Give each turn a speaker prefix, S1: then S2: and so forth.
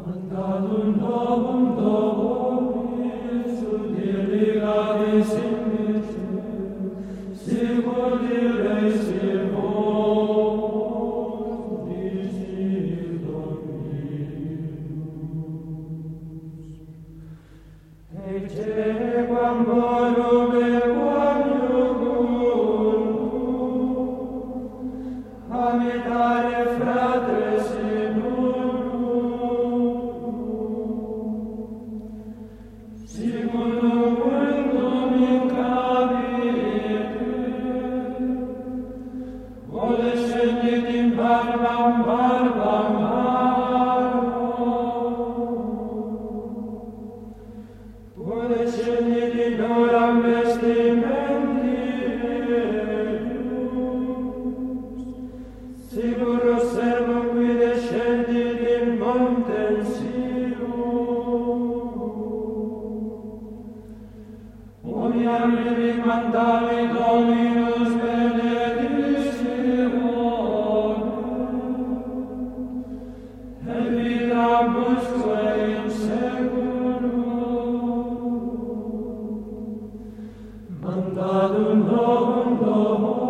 S1: Mandatum novum Dominus ut irrigatis in vice, sicut diresti vos, dicit Dominus. Ecce quam morum et quam iucundum, amitare fratres in mandavi Dominus benedictionem, et vitabusque in seculum. Mandatum novum Dominus